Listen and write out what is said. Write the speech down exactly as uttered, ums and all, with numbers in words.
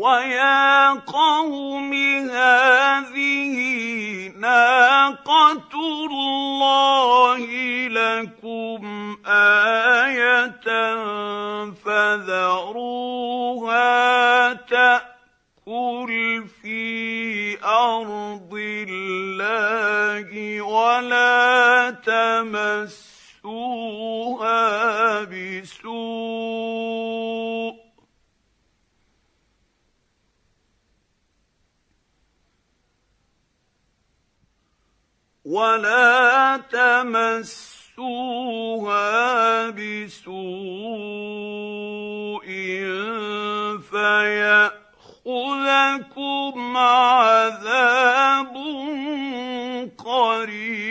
ويا قوم هذه ناقة الله لكم آية فذروها تأكل في أرض الله ولا تمسوها بسوء ولا تمسوها بسوء فيأخذكم عذاب قريب.